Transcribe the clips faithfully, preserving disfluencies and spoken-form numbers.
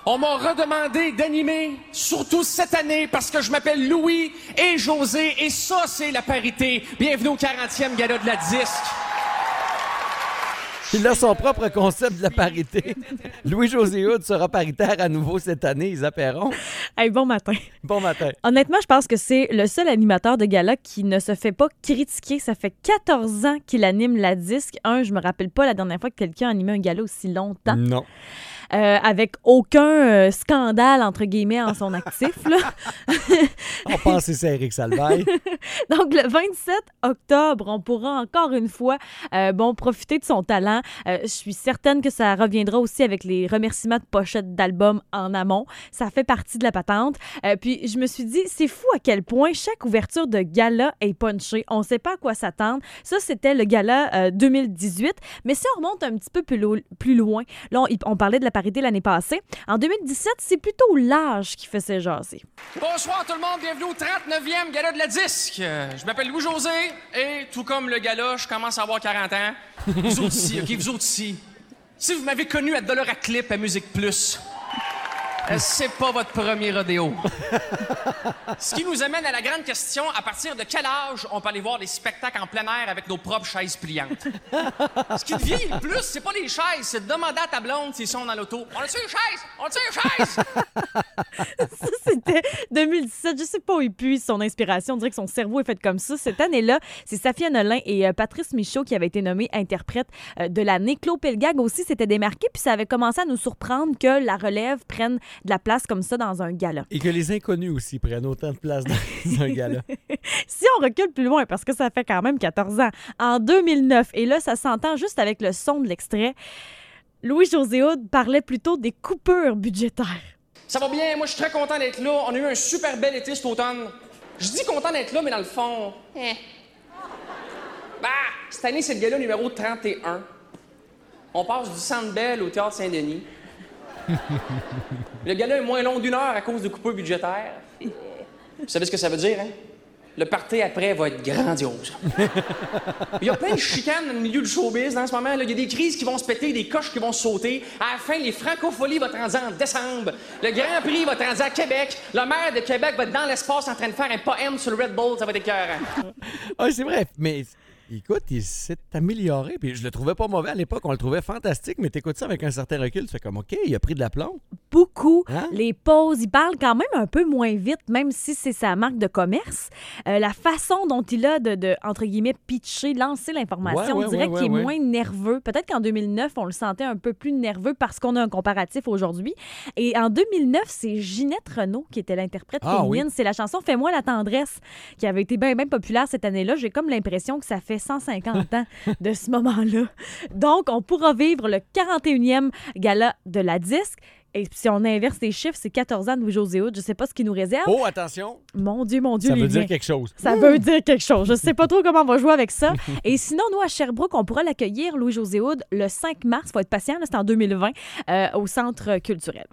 On m'a redemandé d'animer, surtout cette année, parce que je m'appelle Louis et José, et ça, c'est la parité. Bienvenue au quarantième gala de la disque. Il a son propre concept de la parité. Louis-José Hood sera paritaire à nouveau cette année, Isa Perron. Hey, bon matin. Bon matin. Honnêtement, je pense que c'est le seul animateur de gala qui ne se fait pas critiquer. Ça fait quatorze ans qu'il anime la disque. Un, je me rappelle pas la dernière fois que quelqu'un a animé un gala aussi longtemps. Non. Euh, avec aucun euh, scandale, entre guillemets, en son actif. Là. On pense que c'est Éric Salvaille. Donc, le vingt-sept octobre, on pourra encore une fois euh, bon, profiter de son talent. Euh, je suis certaine que ça reviendra aussi avec les remerciements de pochettes d'albums en amont. Ça fait partie de la patente. Euh, puis, je me suis dit, c'est fou à quel point chaque ouverture de gala est punchée. On ne sait pas à quoi s'attendre. Ça, c'était le gala euh, deux mille dix-huit. Mais si on remonte un petit peu plus, lo- plus loin, là, on, on parlait de la parité l'année passée. En deux mille dix-sept, c'est plutôt l'âge qui faisait jaser. Bonsoir tout le monde, bienvenue au trente-neuvième gala de la disque. Euh, je m'appelle Louis-José et tout comme le gala, je commence à avoir quarante ans. Vous autres ici, OK, vous autres ici. Si vous m'avez connu à Dollar à Clip à Musique Plus, euh, c'est pas votre premier rodéo. Ce qui nous amène à la grande question, à partir de quel âge on peut aller voir des spectacles en plein air avec nos propres chaises pliantes? Ce qui devient le plus, c'est pas les chaises, c'est de demander à ta blonde s'ils sont dans l'auto. On a-tu une chaise? On a-tu une chaise? Ça, c'était deux mille dix-sept. Je sais pas où il puise son inspiration. On dirait que son cerveau est fait comme ça. Cette année-là, c'est Safia Nolin et euh, Patrice Michaud qui avaient été nommés interprètes euh, de l'année. Claude Pelgag aussi s'était démarqué, puis ça avait commencé à nous surprendre que la relève prenne de la place comme ça dans un gala. Et que les inconnus aussi prennent autant de place dans un gala. Si on recule plus loin, parce que ça fait quand même quatorze ans, en deux mille neuf, et là, ça s'entend juste avec le son de l'extrait, Louis-José Hood parlait plutôt des coupures budgétaires. Ça va bien, moi je suis très content d'être là. On a eu un super bel été cet automne. Je dis content d'être là, mais dans le fond... Eh. Bah, cette année, c'est le gala numéro trente et un. On passe du Centre Bell au Théâtre Saint-Denis. Le gala est moins long d'une heure à cause de coupures budgétaires. Vous savez ce que ça veut dire, hein? Le party après va être grandiose. Il y a plein de chicanes dans le milieu du showbiz dans ce moment. Il y a des crises qui vont se péter, des coches qui vont se sauter. À la fin, les francopholies vont être rendues en décembre. Le Grand Prix va être rendu à Québec. Le maire de Québec va être dans l'espace en train de faire un poème sur le Red Bull. Ça va être écœurant. Ah, c'est vrai, mais... Écoute, il s'est amélioré. Puis je le trouvais pas mauvais à l'époque. On le trouvait fantastique, mais t'écoutes ça avec un certain recul. Tu fais comme, OK, il a pris de l'aplomb. Beaucoup. Hein? Les pauses, il parle quand même un peu moins vite, même si c'est sa marque de commerce. Euh, la façon dont il a de, de entre guillemets, pitcher, lancer l'information, Ouais, ouais, on dirait ouais, qu'il ouais, est ouais. moins nerveux. Peut-être qu'en deux mille neuf, on le sentait un peu plus nerveux parce qu'on a un comparatif aujourd'hui. Et en deux mille neuf, c'est Ginette Renault qui était l'interprète Ah, féminine. oui. C'est la chanson « Fais-moi la tendresse » qui avait été bien, bien populaire cette année-là. J'ai comme l'impression que ça fait cent cinquante ans de ce moment-là. Donc, on pourra vivre le quarante et unième gala de la disque. Et si on inverse les chiffres, c'est quatorze ans de Louis-José Hood. Je sais pas ce qui nous réserve. Oh, attention! Mon Dieu, mon Dieu, Ça les veut dire liens. quelque chose. Ça veut dire quelque chose. Je sais pas trop comment on va jouer avec ça. Et sinon, nous, à Sherbrooke, on pourra l'accueillir, Louis-José Hood, le cinq mars. Il faut être patient, là, c'est en deux mille vingt, euh, au Centre culturel.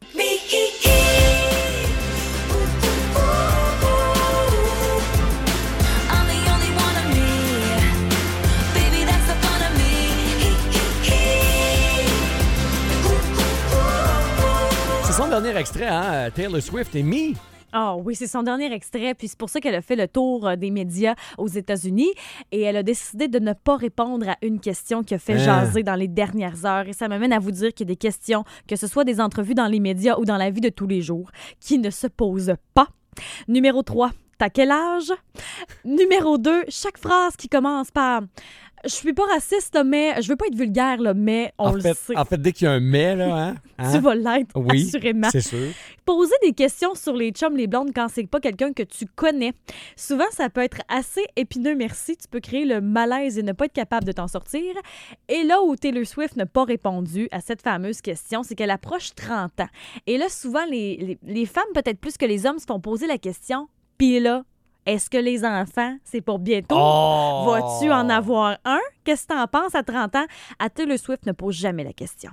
C'est son dernier extrait, hein? Taylor Swift et Me. Ah oui, c'est son dernier extrait, puis c'est pour ça qu'elle a fait le tour euh, des médias aux États-Unis et elle a décidé de ne pas répondre à une question qui a fait Hein? jaser dans les dernières heures. Et ça m'amène à vous dire qu'il y a des questions, que ce soit des entrevues dans les médias ou dans la vie de tous les jours, qui ne se posent pas. Numéro trois, t'as quel âge? Numéro deux, chaque phrase qui commence par... Je suis pas raciste, là, mais je veux pas être vulgaire, là, mais on En le fait, sait. en fait, dès qu'il y a un mais, là, hein? hein? Tu vas l'être, Oui, assurément. c'est sûr. Poser des questions sur les chums, les blondes quand c'est pas quelqu'un que tu connais. Souvent, ça peut être assez épineux, merci. Tu peux créer le malaise et ne pas être capable de t'en sortir. Et là où Taylor Swift n'a pas répondu à cette fameuse question, c'est qu'elle approche trente ans. Et là, souvent, les, les, les femmes, peut-être plus que les hommes, se font poser la question, puis là, est-ce que les enfants, c'est pour bientôt? Oh! Vas-tu en avoir un? Qu'est-ce que t'en penses à trente ans? À Taylor Swift ne pose jamais la question.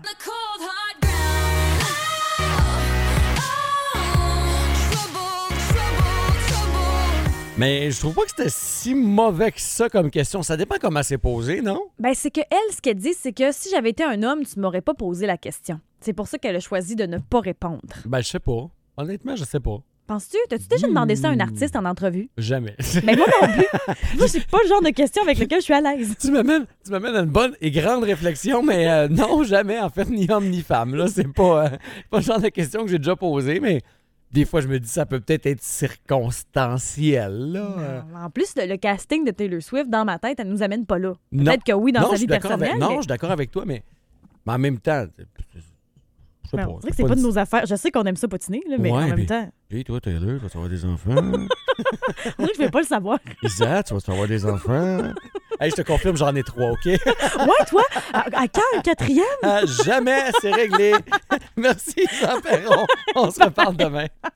Mais je trouve pas que c'était si mauvais que ça comme question. Ça dépend comment c'est posé, non? Ben, c'est que elle, ce qu'elle dit, c'est que si j'avais été un homme, tu m'aurais pas posé la question. C'est pour ça qu'elle a choisi de ne pas répondre. Ben, je sais pas. Honnêtement, je sais pas. Penses-tu? T'as-tu déjà demandé ça à un artiste en entrevue? Jamais. Mais moi non plus. Moi, c'est pas le genre de question avec lequel je suis à l'aise. Tu m'amènes, tu m'amènes à une bonne et grande réflexion, mais euh, non, jamais, en fait, ni homme ni femme. Là, c'est pas, euh, pas le genre de question que j'ai déjà posée, mais des fois, je me dis ça peut peut-être être circonstanciel. Là. Non. En plus, le, le casting de Taylor Swift, dans ma tête, elle nous amène pas là. Non. Peut-être que oui, dans non, sa je suis vie d'accord personnelle. avec, Non, mais... je suis d'accord avec toi, mais, mais en même temps, je sais Mais pas. on dirait que c'est pas de nos affaires. Je sais qu'on aime ça patiner, là, mais Ouais, en même puis- temps, Hey, toi, Taylor, tu vas avoir des enfants. on dirait que je vais pas le savoir. Isa, tu vas avoir des enfants. Hey, je te confirme, j'en ai trois, OK? Ouais, toi, à, à quand un quatrième? Ah, jamais, c'est réglé. Merci, Jean Perron. On se reparle demain.